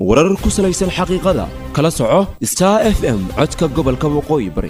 warar ku salaysan xaqiiqada kala soco Star FM codka gobolka waqooyi bari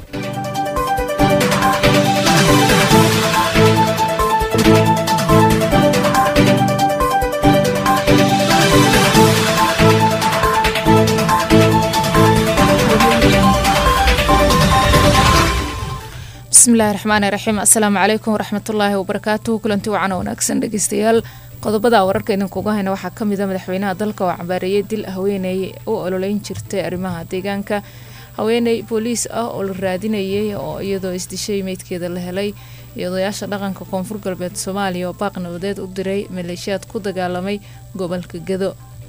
بسم الله الرحمن الرحيم السلام عليكم ورحمة الله وبركاته كلنتي وعنا وناكسن dhageystayaal qodobada wararka idinku uga hayna waxa kamid ah madaxweynaha dalka oo cambaariyay dil haweeney oo ololeyn jirtay arrimaha deegaanka haweeney police ah oo la raadinayay oo iyadoo isdishay meedkeeda la helay iyadooyaasha dhaqanka koonfur galbeed Soomaaliya oo baaq nabadeed u diray maleeshiyaad ku dagaalamay gobolka Gedo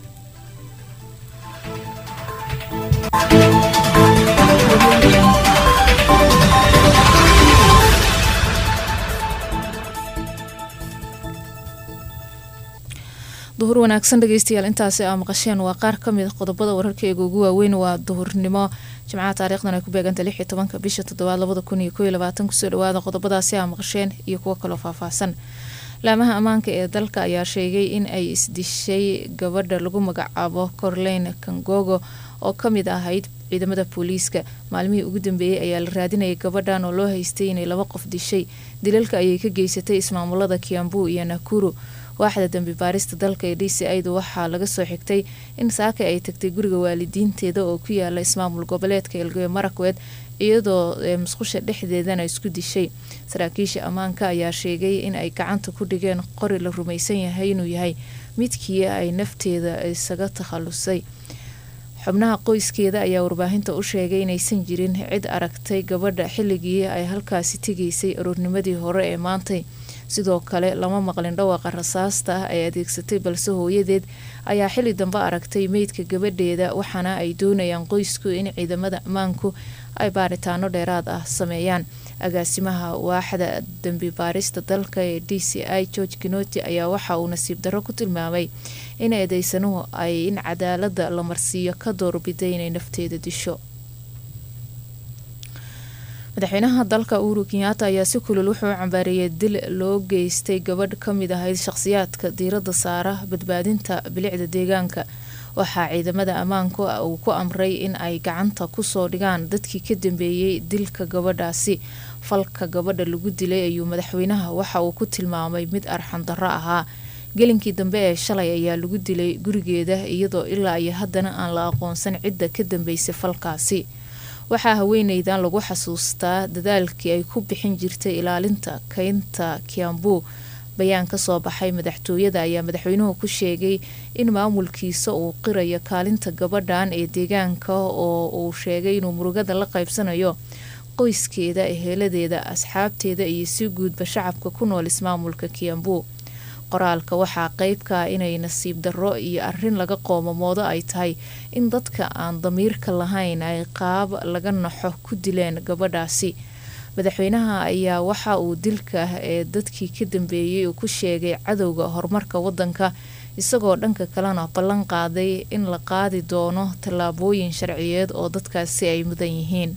duhur wanaagsan dhageystayaal intaasi aan maqasheen waa qaar kamid ah qodobada wararkeega ugu waaweyn waa duhurnimo Jimcaha taariikhdan ay ku beegantay 16 bisha 7 2021 kusoo dhawaada qodobadaasi aan maqasheen iyo kuwa kale faahfaahsan laamaha amaanka ee dalka ayaa sheegay in ay isdishay gabadha lagu magacaabo Corleyn Kangogo oo kamid ahayd ciidamada booliiska maalmihii ugu dambeeyay ayaa la raadinayay gabadhan oo loo haystay inay laba qof dishay dilalka ayay ka geysatay ismaamulada Kiambu iyo Nakuru waaxda dambi baarista dalka ee DCI-du waxaa laga soo xigtay in saaka ay tagtay guriga waalidiinteeda oo ku yaala ismaamul goboleedka Elgeyo Marakwet iyadoo musqusha dhexdeedana isku dishay saraakiisha amaanka ayaa sheegay in ay gacanta ku dhigeen qori la rumaysan yahay inuu yahay midkii ay nafteeda isaga takhalusay xubnaha qoyskeeda ayaa warbaahinta u sheegay inaysan jirin cid aragtay gabadha xilligii ay halkaasi tageysay aroornimadii hore ee maantay sidoo kale lama maqlin dhawaaqa rasaasta ay adeegsatay balse hooyadeed ayaa xilli dambe aragtay meydka gabadheeda waxaana ay doonayaan qoysku in ciidamada amaanku ay baaritaano dheeraad ah sameeyaan agaasimaha waaxda dambi baarista dalka ee DCI George Kinoti ayaa waxa uu nasiib darro ku tilmaamay in eedeysanuhu ay in cadaaladda la marsiiyo ka doorbiday inay nafteeda disho madaxweynaha dalka Uhuru Kenyatta ayaa si kulul wuxuu cambaariyay dil loo geystay gabadh kamid ahayd shakhsiyaadka diiradda saara badbaadinta bilicda deegaanka waxaa ciidamada amaanku uu ku amray in ay gacanta ku soo dhigaan dadkii ka dambeeyay dilka gabadhaasi falka gabadha lagu dilay ayuu madaxweynaha waxa uu ku tilmaamay mid arxan darro ahaa gelinkii dambe ee shalay ayaa lagu dilay gurigeeda iyadoo ilaa iyo haddana aan la aqoonsan cidda ka dambeysay falkaasi waxaa haweeneydan lagu xasuustaa dadaalkii ay ku bixin jirtay ilaalinta kaynta Kiambu bayaan ka soo baxay madaxtooyada ayaa madaxweynuhu ku sheegay in maamulkiisa uu qirayo kaalinta gabadhan ee deegaanka oo uu sheegay inuu murugada la qaybsanayo qoyskeeda eheladeeda asxaabteeda iyo si guudba shacabka ku nool ismaamulka Kiambu qoraalka waxaa qayb ka ah inay nasiib darro iyo arrin laga qoomamoodo ay tahay in dadka aan damiirka lahayn ay qaab laga naxo ku dileen gabadhaasi madaxweynaha ayaa waxa uu dilka ee dadkii ka dambeeyay uu ku sheegay cadowga horumarka wadanka isagoo dhanka kalena ballan qaaday in la qaadi doono tallaabooyin sharciyeed oo dadkaasi ay mudan yihiin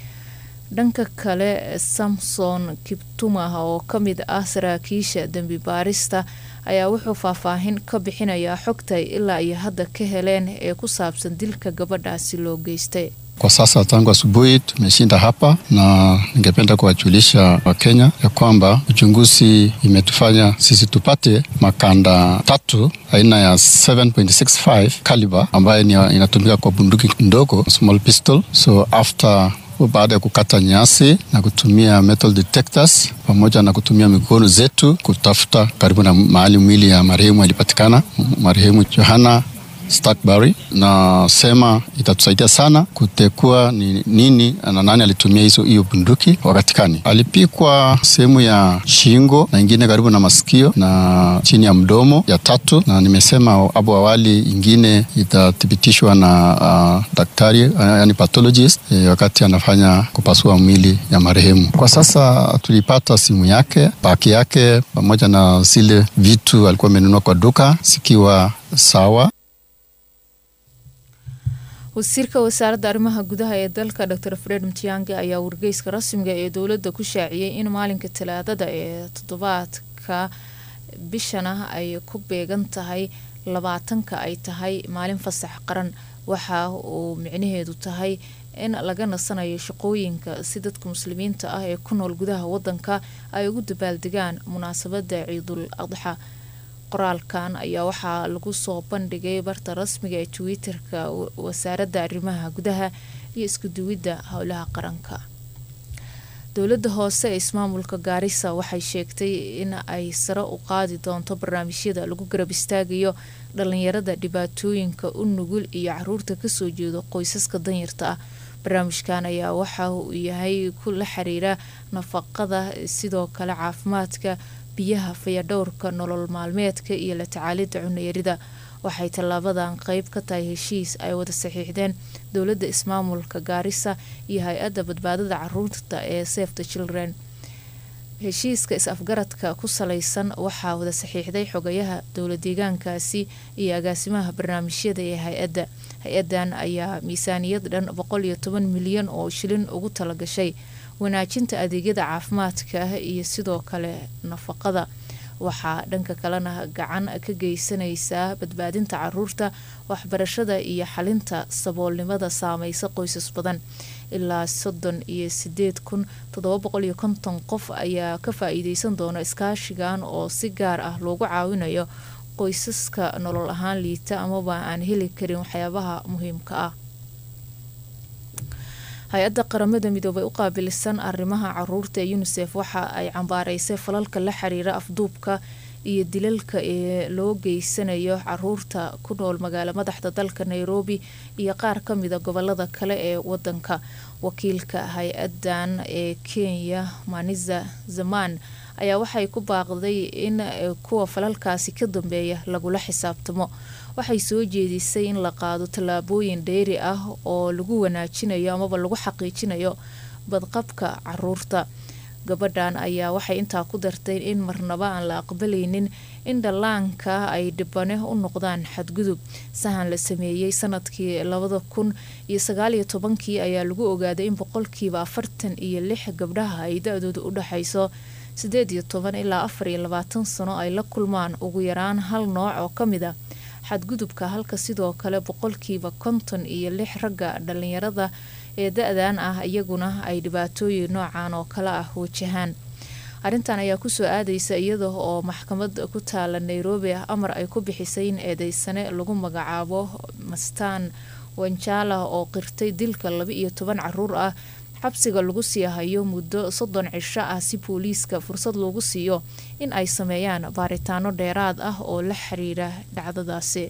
dhanka kale Samson Kiptuma oo kamid ah saraakiisha dambi baarista ayaa wuxuu faahfaahin ka bixinayaa xogta ilaa iyo hadda ka heleen ee ku saabsan dilka gabadhaasi loo geystay Kwa sasa tangu asubuhi tumeshinda hapa na ningependa kuwajulisha Wakenya ya kwamba uchunguzi imetufanya sisi tupate makanda 3 aina ya 7.65 caliber ambayo inatumika kwa bunduki ndogo small pistol. So after baada ya kukata nyasi na kutumia metal detectors pamoja na kutumia mikono zetu kutafuta karibu na mahali mwili ya marehemu alipatikana, marehemu Johanna Starkbury, na sema itatusaidia sana kutekua ni nini na nani alitumia hiyo bunduki wakati gani. Alipikwa sehemu ya shingo na ingine karibu na masikio na chini ya mdomo ya 3, na nimesema hapo awali ingine itathibitishwa na daktari yani pathologist wakati anafanya kupasua mwili ya marehemu. Kwa sasa tulipata simu yake, baki yake pamoja na zile vitu alikuwa amenunua kwa duka sikiwa sawa. wasiirka wasaaradda arrimaha gudaha ee dalka Dr. Fred Mtiang'i ayaa wargeyska rasmiga ee dawladda ku shaaciyay in maalinka Talaadada ee 7 bishana ay ku beegan tahay labaatanka ay tahay maalin fasax qaran. waxa uu micnaheedu tahay in laga nasanayo shaqooyinka si dadka muslimiinta ah ee ku nool gudaha wadanka ay ugu dabaaldegaan munaasabada Ciidul Adha. qoraalkan ayaa waxaa lagu soo bandhigay barta rasmiga ee Twitter-ka wasaaradda arrimaha gudaha iyo isku duwidda howlaha qaranka. dowladda hoose ee ismaamulka Garissa waxay sheegtay in ay sare u qaadi doonto barnaamijyada lagu garab istaagayo dhalinyarada dhibaatooyinka u nugul iyo caruurta ka soo jeeda qoysaska danyarta ah. barnaamijkan ayaa waxa uu yahay ku la xiriira nafaqada, sidoo kale caafimaadka, biyaha, fayadhowrka, nolol maalmeedka iyo la tacaalida cunno yarida. waxay tallaabadan qayb ka tahay heshiis ay wada saxiixdeen dowladda ismaamulka Garissa iyo hay-adda badbaadada caruurta ee Save the Children. heshiiska is-afgaradka ku saleysan waxaa wada saxiixday xogayaha dowlad deegaankaasi iyo agaasimaha barnaamijyada ee hay-adan ayaa miisaaniyad dhan 110 milyan oo shilin ugu talagashay wanaajinta adeegyada caafimaadka iyo sidoo kale nafaqada. waxaa dhanka kalena gacan ka geysanaysaa badbaadinta caruurta, waxbarashada iyo xalinta saboolnimada saameysa qoysas badan. ilaa 38,750 qof ayaa ka faa'iideysan doona iskaashigan oo si gaar ah loogu caawinayo qoysaska nolol ahaan liita amaba aan heli karin waxyaabaha muhiimka ah. hay-adda qaramada midoobay u qaabilsan arrimaha caruurta ee UNICEF waxa ay cambaareysay falalka la xiriira afduubka iyo dilalka ee loo geysanayo caruurta ku nool magaalo madaxda dalka Nairobi iyo qaar ka mid ah gobolada kale ee wadanka. wakiilka hay-adan ee Kenya Maniza Zaman ayaa waxay ku baaqday in kuwa falalkaasi ka dambeeya lagula xisaabtamo. waxay soo jeedisay in la qaado tallaabooyin dheeri ah oo lagu wanaajinayo amaba lagu xaqiijinayo badqabka caruurta. gabadhan ayaa waxay intaa ku dartay in marnaba aan la aqbalaynin in dhallaanka ay dhibane u noqdaan xadgudub. sahan la sameeyay sanadkii 2019 ayaa lagu ogaaday in 46% gabdhaha ay da-doodu u dhaxayso 18 ilaa 24 sano ay la kulmaan ugu yaraan hal nooc oo ka mid ah xadgudubka, halka sidoo kale 56% ragga dhalinyarada ee da-dan ah iyaguna ay dhibaatooyin noocan oo kale ah wajahaan. arrintan ayaa kusoo aadaysa iyada oo maxkamad ku taala Nairobi amar ay ku bixisay in eedeysane lagu magacaabo Mastan Wanjala oo qirtay dilka 12 caruur ah xabsiga lagu sii hayo muddo 30 cisho ah si booliiska fursad loogu siiyo in ay sameeyaan baaritaano dheeraad ah oo la xiriira dhacdadaasi.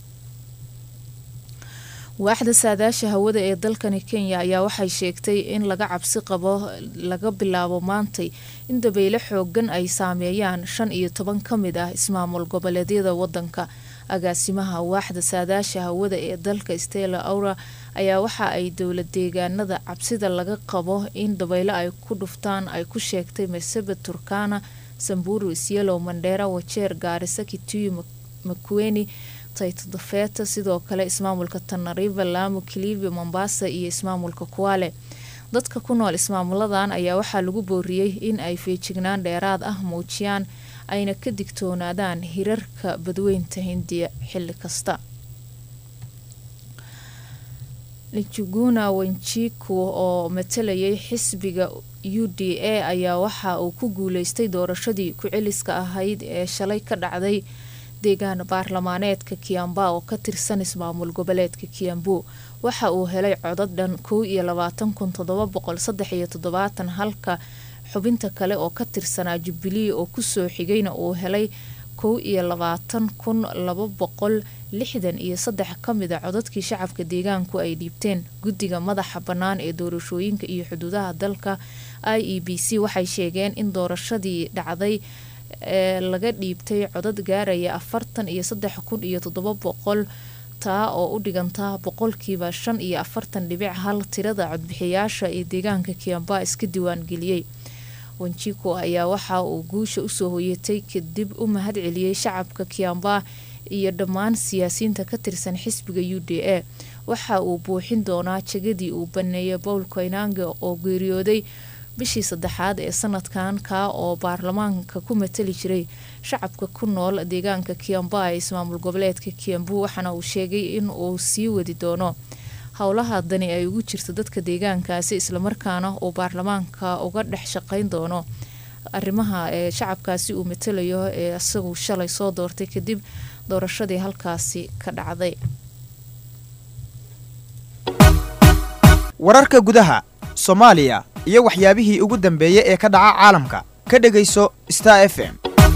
waaxda saadaasha hawada ee dalkani Kenya ayaa waxay sheegtay in laga cabsi qabo laga bilaabo maantay in dabaylo xoogan ay saameeyaan 15 ka mid ah ismaamul goboleedyada wadanka. agaasimaha waaxda saadaasha hawada ee dalka Stella Aura ayaa waxa ay dowlad deegaanada cabsida laga qabo in dabaylo ay ku dhuftaan ay ku sheegtay Marsabit, Turkana, Samburu, Isiolo, Mandera, Wajir, Garissa, Kitui, Makueni, Taita Taveta, sidoo kale ismaamulka Tana River, Lamu, Kilifi, Mombasa iyo ismaamulka Kwale. dadka ku nool ismaamuladan ayaa waxaa lagu booriyay in ay feejignaan dheeraad ah muujiyaan ayna ka digtoonaadaan hirarka badweynta Hindiya xilli kasta. Njuguna Wanjiku oo matalayay xisbiga UDA ayaa waxa uu ku guuleystay doorashadii ku celiska ahayd ee shalay ka dhacday deegaan baarlamaaneedka Kiambaa oo ka tirsan ismaamul goboleedka Kiambu. waxa uu helay codad dhan 22,773 halka xubinta kale oo ka tirsanaa Jubilee oo ku soo xigayna uu helay 22,263 ka mid ah codadkii shacabka deegaanku ay dhiibteen. guddiga madaxa bannaan ee doorashooyinka iyo xuduudaha dalka IEBC waxay sheegeen in doorashadii dhacday laga dhiibtay codad gaaraya 43,700 taa oo u dhiganta 45.1% tirada codbixiyaasha ee deegaanka Kiambaa iska diiwaan geliyay. Wanjiku ayaa waxa uu guusha u soo hoyatay kadib u mahad celiyay shacabka Kiambaa iyo dhammaan siyaasiyiinta ka tirsan xisbiga UDA. waxa uu buuxin doonaa jagadii uu baneeyay Paul Koinange oo geeriyooday bishii saddexaad ee sanadkan ka oo baarlamaanka ku matali jiray shacabka ku nool deegaanka Kiambu ee ismaamul goboleedka Kiambu waxaana uu sheegay in uu sii wadi doono howlaha dani ay ugu jirto dadka deegaankaasi isla markaana uu baarlamaanka uga dhex shaqayn doono arrimaha ee shacabkaasi uu matalayo ee asagu shalay soo doortay kadib doorashadii halkaasi ka dhacday. wararka gudaha Soomaaliya iyo waxyaabihii ugu dambeeyay ee ka dhaca caalamka ka dhageyso Star FM.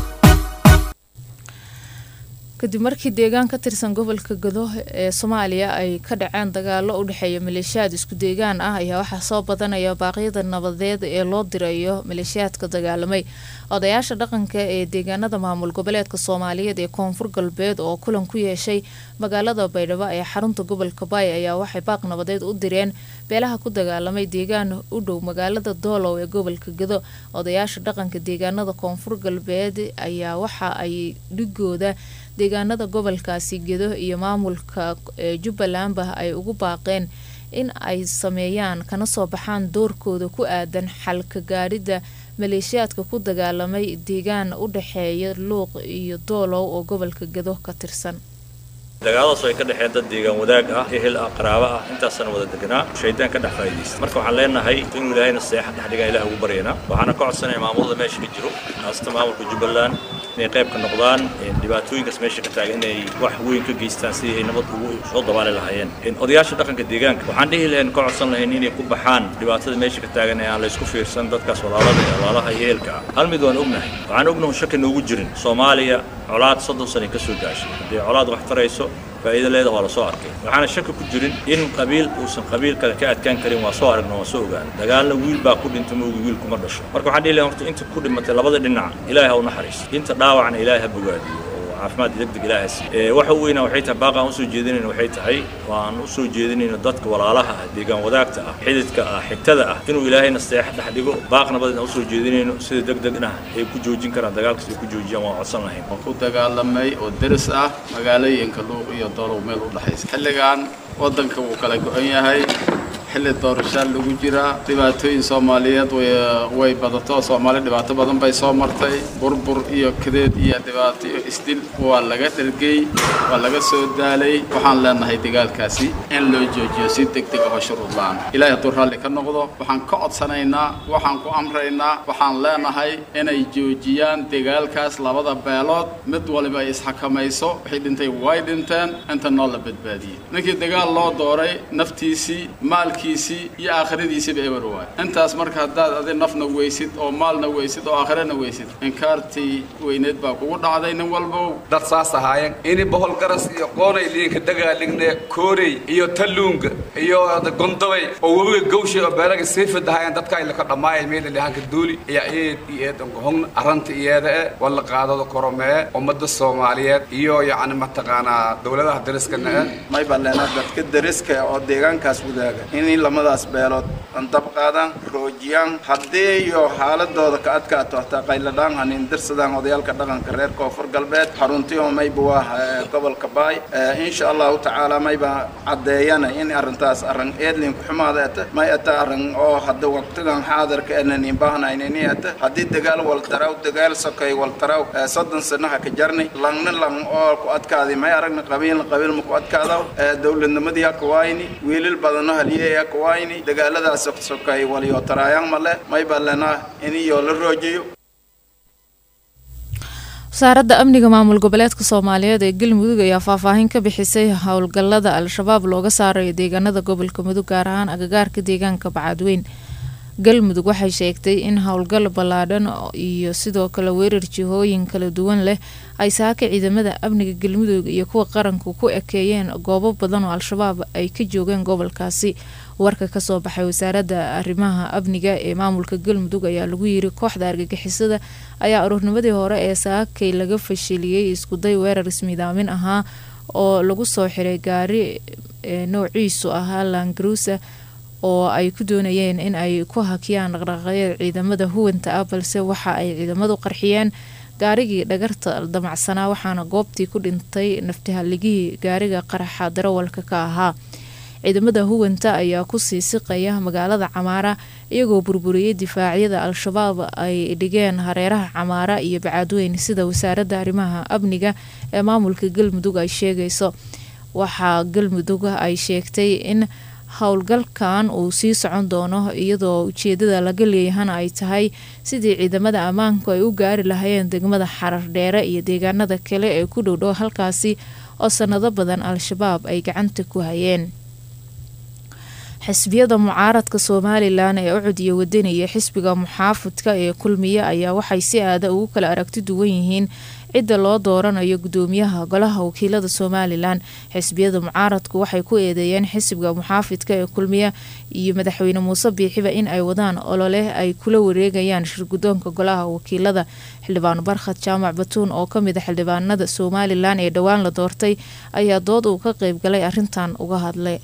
kadib markii deegaan ka tirsan gobolka Gado ee Soomaaliya ay ka dhaceen dagaalo u dhaxeeya maleeshiyaad isku deegaan ah ayaa waxa soo badanaya baaqyada nabadeed ee loo dirayo maleeshiyaadka dagaalamay. odayaasha dhaqanka ee deegaanada maamul goboleedka Soomaaliyeed ee Koonfur Galbeed oo kulan ku yeeshay magaalada Baydhabo ee xarunta gobolka Bay ayaa waxay baaq nabadeed u direen beelaha ku dagaalamay deegaan u dhow magaalada Doolow ee gobolka Gado. odayaasha dhaqanka deegaanada Koonfur Galbeed ayaa waxa ay dhigooda deegaanada gobolkaasi Gado iyo maamulka Jubbaland ay ugu baaqeen in ay sameeyaan kana soo baxaan doorkooda ku aadan xalka gaarida maleeshiyaadka ku dagaalamay deegaan u dhaxeeya Luuq iyo Doolow oo gobolka Gado ka tirsan. dagaaladaas ay ka dhaxeen dad deegaan wadaag ah ehel ah qaraabo ah intaasna wada deganaa shaydaan ka dhaxfaydaysta marka waxaan leenahay in Ilaahayna seex dhaxdhiga Ilaah ugu baryana waxaana ka codsanayaa maamulada meesha ka jiro hasta maamulka Jubbaland inay qayb ka noqdaan dhibaatooyinkaas meesha ka taagan inay wax weyn ka geystaan si ay nabad ugu soo dabaali lahaayeen odayaasha dhaqanka deegaanka waxaan dhihi lahayn ka codsan lahayn inay ku baxaan dhibaatada meesha ka taagan ee aan la isku fiirsan dadkaas walaalaha yeelka hal mid waan ognahay waxaan ognahay shaki noogu jirin Soomaaliya colaad 30 sano ka soo gaashay hadii colaad wax tarayso faa'iido leedahay waa la soo arkay waxaana shaki ku jirin in qabiil uusan qabiil kale ka adkaan karin waa soo aragnaa waa soo ogaan dagaalna wiil baa ku dhintay moogi wiil kuma dhasho marka waxaan dhihi lahaa horta inta ku dhimatay labada dhinac Ilaahay ha u naxariiso inta dhaawacna Ilaahay ha bogaadiyo caafimaad degdeg Ilaahay si waxa weeyna waxay tahay baaqa aan soo jeedinayna waxay tahay waan u soo jeedinayna dadka walaalaha deegaan wadaagta ah xididka ah xigtada ah inuu Ilaahayna seex dhaxdhigo baaqna badan u soo jeedinayno sida degdegna ay ku joojin karaan dagaalka si ku joojiyaan waa codsan lahayn ku dagaalamay oo daris ah magaalooyinka Luuq iyo Doolow meel u dhaxaysa xilligan wadanka uu kala go'an yahay xilli doorasho lagu jira dhibaatooyin Soomaaliyeed way badato Soomaali dhibaato badan bay soo martay burbur iyo kadeed iyo dhibaato isdil waa laga dhalgay waa laga soo daalay waxaan leenahay dagaalkaasi in loo joojiyo si degdeg ah shuruud la'aan Ilaahay hadduu raalli ka noqdo waxaan ka codsanaynaa waxaan ku amraynaa waxaan leenahay inay joojiyaan dagaalkaas labada beelood mid waliba ay isxakamayso wixii dhintay way dhinteen inta nool la badbaadiyay ninkii dagaal loo dooray naftiisii maalkii iyo aakhiradiisa bay warwaay intaas marka hadaad adin nafna weysid oo maalna weysid oo aakhirana weysid inkaartii weyneed baa kugu dhacday nin walba dad saas ahaayeen in bohol garas iyo qoonay liinka dagaaligna koorey iyo taluunga iyo gondobay oo wabiga gowshay oo beelaga seefad ahaayeen dadka ay la ka dhamaayeen meel leeyahanka duuli iyo eed hong aranta iyada wala qaadado koromee ummadda Soomaaliyeed iyo yacni mataqaana dawladaha dariskana may balana dadka dariska oo deegaankaas wadaaga in lamadaas beelood dab qaadan roojiyaan hadii iyo xaaladooda ka adkaato ta qayladaan hanin dirsadaan odayalka dhaqanka reer Koonfur Galbeed xaruntii oo may buu gobolka Bay insha Allah ta'ala may ba cadeeyana in arintaas arin eedlin ku xumaadata may ata arin oo hadda waqtigan xaadirka inaan baahnayeen hadii dagaal wal taraw dagaal sakay wal taraw 30 sano ka jarnay lang oo ku adkaaday may aragna qabiil ku adkaado dawladnimadii ka waayni wiilal badan haliyay ka waayni dagaaladaas sokay waliyo taraayaan male may balana in iyo la roojiyo wasaaradda amniga maamul goboleedka Soomaaliyeed ee Galmudug ayaa faahfaahin ka bixisay howlgallada al-shabaab looga saaray deegaanada gobolka Mudug gaar ahaan agagaarka deegaanka Bacadweyn Galmudug waxay sheegtay in howlgal ballaadan iyo sidoo kale weerar jihooyin kala duwan leh ay saaka ciidamada amniga Galmudug iyo kuwa qaranku ku ekeeyeen goobo badan oo al-shabaab ay ka joogeen gobolkaasi warka ka soo baxay wasaaradda arrimaha amniga ee maamulka Galmudug ayaa lagu yiri kooxda argagixisada ayaa ururnimadii hore ee saakay laga fashiliyay isku day weerar ismidaamin ahaa oo lagu soo xiray gaari noociisu ahaa Land Cruiser oo ay ku doonayeen in ay ku hakiyaan dhaqdhaqaaqyada ciidamada huwanta balse waxa ay ciidamadu qarxiyeen gaarigii dhagarta damacsanaa waxaana goobtii ku dhintay naftihaligii gaariga qaraxa darawalka ka ahaa ciidamada huwanta ayaa ku sii siqaya magaalada Camaara iyagoo burburiyay difaacyada al-shabaab ay dhigeen hareeraha Camaara iyo Bacaadweyne sida wasaaradda arrimaha amniga ee maamulka Galmudug ay sheegayso. waxaa Galmudug ay sheegtay in howlgalkan uu sii socon doono iyadoo ujeedada laga leeyahay ay tahay sidii ciidamada ammaanku ay u gaari lahaayeen degmada Xarardheere iyo deegaanada kale ee ku dhow halkaasi oo sanado badan al-shabaab ay gacanta ku hayeen. xisbiyada mucaaradka Soomaaliland ee u codiyay wadaniga xisbiga muxaafadka ee kulmiye ayaa waxay si aad ugu kala aragti duwan yihiin cidda loo dooranayo gudoomiyaha golaha wakiilada Soomaaliland. xisbiyada mucaaradku waxay ku eedeeyeen xisbiga muxaafadka ee kulmiye iyo madaxweyne Muuse Biixiba in ay wadaan olole ay kula wareegayaan shirgudoonka golaha wakiilada. xildhibaan Barkhad Jaamac Batuun oo kamid ah xildhibaanada Soomaaliland ee dhawaan la doortay ayaa dood uu ka qayb galay arintan uga hadlay.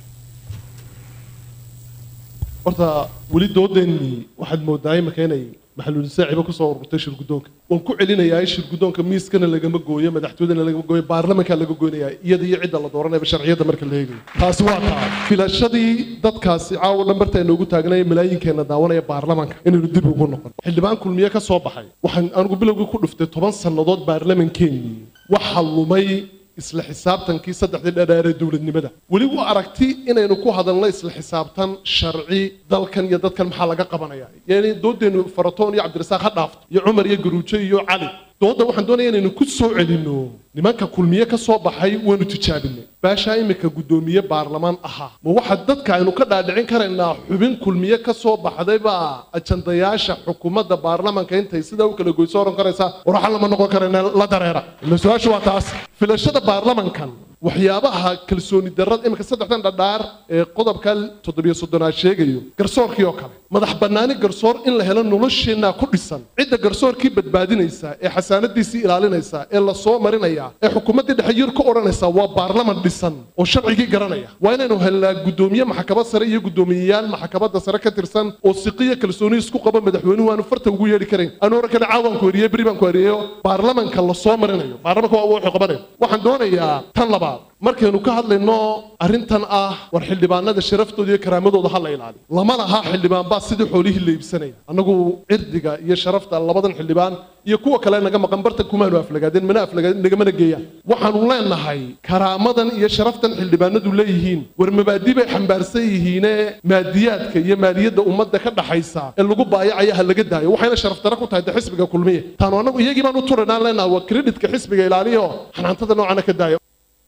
horta wali doodeenii waxaad moodaa inay maxalul saaciba ku soo ururtay shirgudoonka waan ku celinayaa shirgudoonka miiskana lagama gooyo madaxtooyadana lagama gooyo baarlamaanka laga gooynayaa iyada iyo cidda la dooranayba sharciyada marka la eegayo taasi waa taa filashadii dadkaasi caawa dhambarta inoogu taagnay malaayiinkeena daawanaya baarlamaanka inaynu dib ugu noqon xildhibaan kulmiye ka soo baxay waxaan anigu bilowgii ku dhuftay 10 sannadood baarlamaankeennii waxa lumay isla xisaabtankii saddexdii dheeraare dawladnimada wali uu aragti inaynu ku hadalno isla xisaabtan sharci dalkan iyo dadkan maxaa laga qabanaya yani doodeenu Faratoon iyo Cabdirasaaq ha dhaafto iyo Cumar iyo Garuujo iyo Cali dooda waxaan doonayaa inaynu ku soo celino nimanka kulmiye ka soo baxay waanu tijaabinay baasha imika gudoomiye baarlamaan ahaa ma waxa dadka aynu ka dhaadhicin karaynaa xubin kulmiye ka soo baxdayba ajandayaasha xukuumadda baarlamaanka intay sida u kala goyso oran karaysa waxa lama noqon karayna la dareera la su'aashu waa taas filashada baarlamaankan waxyaabaha kalsooni darrada imika saddexdan dhadhaar ee qodobka 730 sheegayo garsoorkii oo kale madax banaani garsoor in la helo nolosheena ku dhisan cidda garsoorkii badbaadinaysa ee xasaanadiisii ilaalinaysa ee la soo marinaya ee xukuumadda dhaxyir ka oranaysa waa baarlamaan dhisan oo sharcigii garanaya waa inaynu helnaa gudoomiye maxkamad sare iyo gudoomiyayaal maxkamadda sare ka tirsan oo siqiya kalsooni isku qaba madaxweynuhu aanu farta ugu yeeri karin aanu oran kale caawanku wariyay bariban ku wariyo baarlamaanka la soo marinayo baarlamaanka waa wuxuu qabanay waxaan doonayaa tan labaad markaynu ka hadlayno arintan war xildhibaanada sharaftooda iyo karaamadooda ha la ilaaliyo lama laha xildhibaan baa sidii xoolihii la iibsanaya anagu cirdiga iyo sharafta labadan xildhibaan iyo kuwa kale naga maqan barta kumaanu aflagaadeen mana aflagaadeen nagamana geeyaan waxaanu leenahay karaamadan iyo sharaftan xildhibaanadu leeyihiin war mabaadi bay xambaarsan yihiin maadiyaadka iyo maaliyadda ummadda ka dhaxaysa ee lagu baayacaya ha laga daayo waxayna sharaf dara ku tahay xisbiga kulmiye taano anagu iyagii baan u turanaan leenahay waa kreditka xisbiga ilaaliyo xanaantada noocana ka daayo.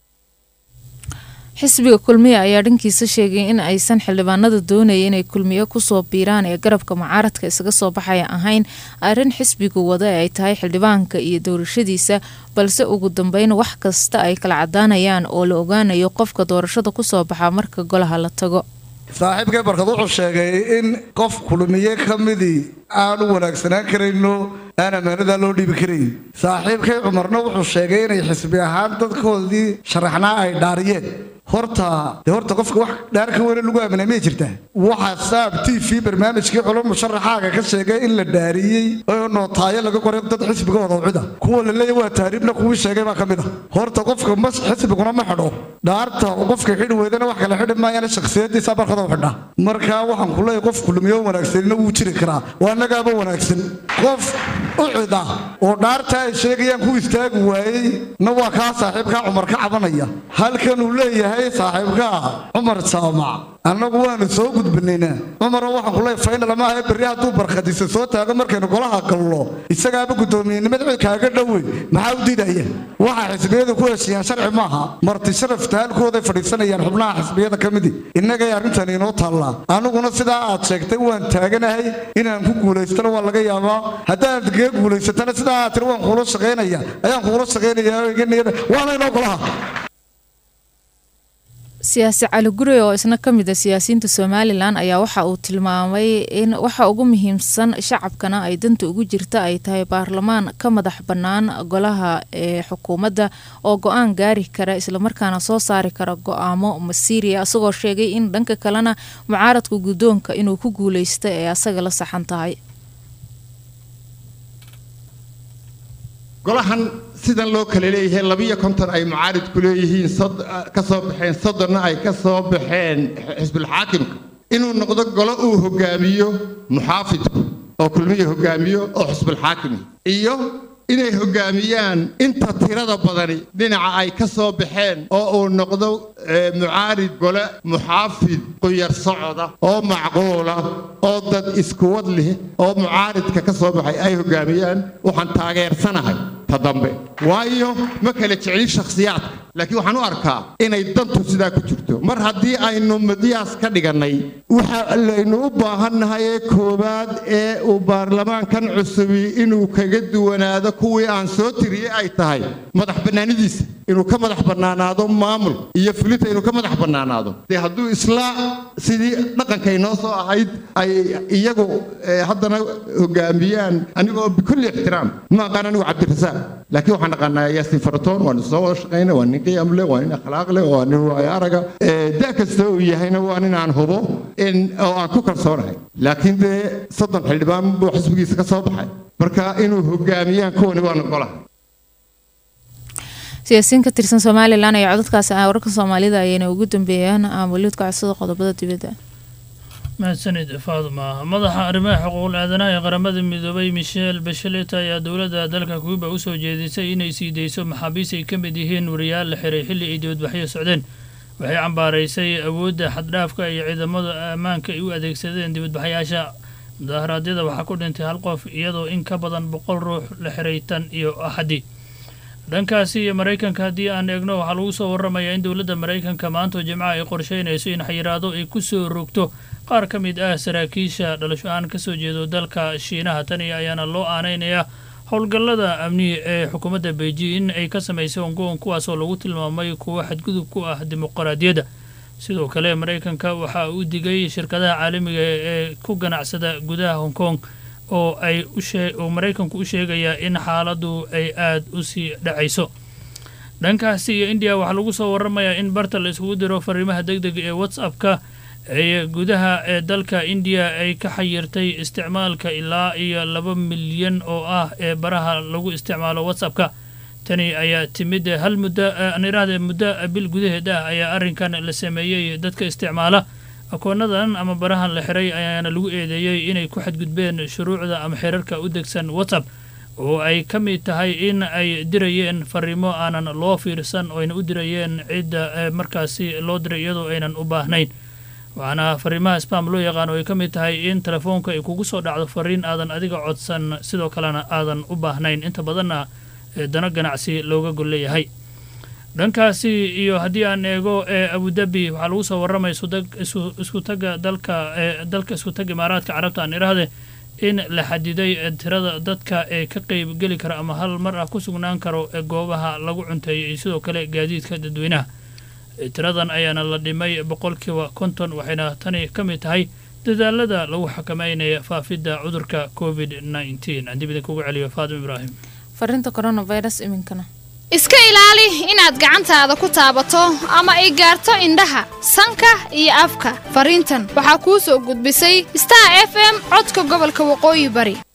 xisbiga kulmiye ayaa dhankiisa sheegay in aysan xildhibaanada doonayeen inay kulmiye kusoo biiraan ee garabka mucaaradka isaga soo baxaya ahayn arrin xisbigu wada ay tahay xildhibaanka iyo doorashadiisa balse ugu dambeyn wax kasta ay kala cadaanayaan oo la ogaanayo qofka doorashada kusoo baxa marka golaha la tago. saaxiibkay barkad wuxuu sheegay in qof kulmiye ka midii aan u wanaagsanaan karayno aan ammaanada loo dhiibi karayn saaxiibkay Cumarna wuxuu sheegay inay xisbi ahaan dadkoodii sharaxnaa ay dhaariyeen horta qofka wax dhaarka weyn lagu aaminay ma jirtaa waxa saab TV barnaamijkii culum musharaxaaga ka sheegay in la dhaariyay oo nootaayo laga qoray dad xisbigooda wada kuwa la leeyahay waa taariibna kuwii sheegay baa kamid ah horta qofka mas xisbiguna ma xidho dhaarta qofka xidh weydana wax kala xidh maayana shakhsiyadiisa barkada u xidha marka waxaan ku leeyahay qof kulmiyo wanaagsan uu jiri karaa waa nagaaba wanaagsan qof u cida oo dhaarta ay sheegayaan ku istaag waayay na waa ka saaxiibka Cumar ka cabanaya halkan uu leeyahay saaxiibka Cumar Saamac annagu waanu soo gudbinaynaa Cumar waxaan ku leeyahay final lama ay bari haduu barkadiisa soo taago markaynu golaha gallo isagaaba gudoomiyenimada kaaga dhawey maxaa u diidaya waxa xisbiyadu ku heshiiyaan sharci maaha marti sharafta halkooda fadhiisanayaan xubnaha xisbiyada kamid inaga arintan inoo taala anaguna sidaa aad sheegtay waan taaganahay inaan ku guuleystana waa laga yaabaa haddaad ka guuleysatana sidaa aad tir waan kula shaqeynaya ayaan kula shaqeynayaa waana inoo golaha. siyaasi Cali Gure oo isna kamid ah siyaasiyiinta Soomaaliland ayaa waxa uu tilmaamay in waxa ugu muhiimsan shacabkana ay danta ugu jirta ay tahay baarlamaan ka madax banaan golaha ee xukuumadda oo go'aan gaari kara isla markaana soo saari kara go'aamo masiiri ah asagoo sheegay in dhanka kalena mucaaradku gudoonka inuu ku guuleysto ee asaga la saxan tahay. golahan sidan loo kala leeyahay 52 ay mucaarid ku leeyihiin ka soo baxeen 30 ay ka soo baxeen xisbul xaakimka inuu noqdo golo uu hogaamiyo muxaafidku oo kulmiye hogaamiyo oo xisbul xaakim iyo inay hogaamiyaan inta tirada badani dhinaca ay ka soo baxeen oo uu noqdo mucaarid gole muxaafid qoyar socda oo macquula oo dad isku wad leh oo mucaaridka ka soo baxay ay hogaamiyaan waxaan taageersanahay ta dambe waayo ma kala jecel shakhsiyaadka laakiin waxaan u arkaa inay dantu sidaa ku jirto mar haddii aynu madiyaas ka dhiganay waxa aynu u baahannahay koobaad ee uu baarlamaankan cusubi inuu kaga duwanaado kuwii aan soo tiriyay ay tahay madax banaanidiisa inuu ka madax banaanaado maamul iyo fulinta inuu ka madax banaanaado hadduu isla sidii dhaqankay noo soo ahayd ay iyagu haddana hogaamiyaan anigoo bikulli ixtiraam ma aqaan anigu cabdirasaaq laakiin waxaan aqaanaa yaasin faratoon waan soo wada shaqaynay waa nin qiyam leh waa nin akhlaaq leh waa nin waay araga daa kasta uu yahayna waa nin aan hubo oo aan ku kalsoonahay laakiin dee 30 xildhibaan buu xisbigiisa ka soo baxay marka inuu hogaamiyaan kuwani waa golaha siyaasiyiin ka tirsan Soomaaliland ayaa codadkaasi wararka Soomaalida ayayna ugu dambeeyaan amuliidka codsadka qodobada dibadda mahadsanid Faaduma madaxa arrimaha xuquuqul aadanaha ee qaramada midoobay Michelle Bachelet ayaa dowladda dalka Cuba u soo jeedisay inay sii deyso maxaabiis ay ka mid yihiin wariyaal la xiray xilli ay dibadbaxyo socdeen waxay cambaaraysay awoodda xad-dhaafka iyo ciidamada ammaanka ay u adeegsadeen dibadbaxayaasha mudaharaadyada waxaa ku dhintay hal qof iyadoo in ka badan 100 ruux la xiray tan iyo Axadii dhankaasi iyo Mareykanka haddii aan eegno waxaa lagu soo warramayaa in dowladda Mareykanka maanta Jimcaha ay qorsheynayso in xayiraado ay ku soo rogto qaar ka mid ah saraakiisha dhalasho aan ka soo jeedo dalka Shiinaha tani ayaana loo aaneynayaa howlgallada amni ee xukuumadda Beijing ay ka samaysay Hong Kong kuwaas oo lagu tilmaamay kuwa xadgudub ku ah dimuqraadiyadda sidoo kale Mareykanka waxa uu digay shirkadaha caalamiga ee ku ganacsada gudaha Hong Kong oo ay Mareykanku u sheegaya in xaaladdu ay aad u sii dhacayso dhankaasi iyo India waxa lagu soo warramayaa in barta la isugu diro fariimaha degdega ee WhatsApp-ka ee gudaha ee dalka India ay ka xayirtay isticmaalka ilaa iyo 2 milyan oo ah ee baraha lagu isticmaalo WhatsApp-ka tani ayaa timid hal muddo bil gudaheeda ayaa arrinkan la sameeyay dadka isticmaala akoonadan ama barahan la xiray ayaana lagu eedeeyay inay ku xadgudbeen shuruucda ama xeerarka u degsan WhatsApp oo ay ka mid tahay in ay dirayeen fariimo aanan loo fiirsan oo ayna u dirayeen cidda markaasi loo diray iyadoo aynan u baahnayn waxaana fariimaha spam loo yaqaan oo ay ka mid tahay in telefoonka ay kugu soo dhacdo fariin aadan adiga codsan sidoo kalena aadan u baahnayn inta badanna dana ganacsi looga gol leeyahay dhankaasi iyo haddii aan eego Abu Dhabi waxaa lagu soo warramay isku tagga dalka isku tagga Imaaraadka Carabta aan iraahday in la xadiday tirada dadka ee ka qayb gali kara ama hal mar ah ku sugnaan karo goobaha lagu cunteeyay sidoo kale gaadiidka dadweynaha tiradan ayaana la dhimay 50% waxayna tani ka mid tahay dadaalada lagu xakameynaya faafidda cudurka COVID-19 aan dib idinku celiyo Faadimo Ibraahim farinta coronavirus iminkana iska ilaali inaad gacantaada ku taabato ama ay gaarto indhaha sanka iyo afka fariintan waxaa kuu soo gudbisay Star FM codka gobolka Waqooyi Bari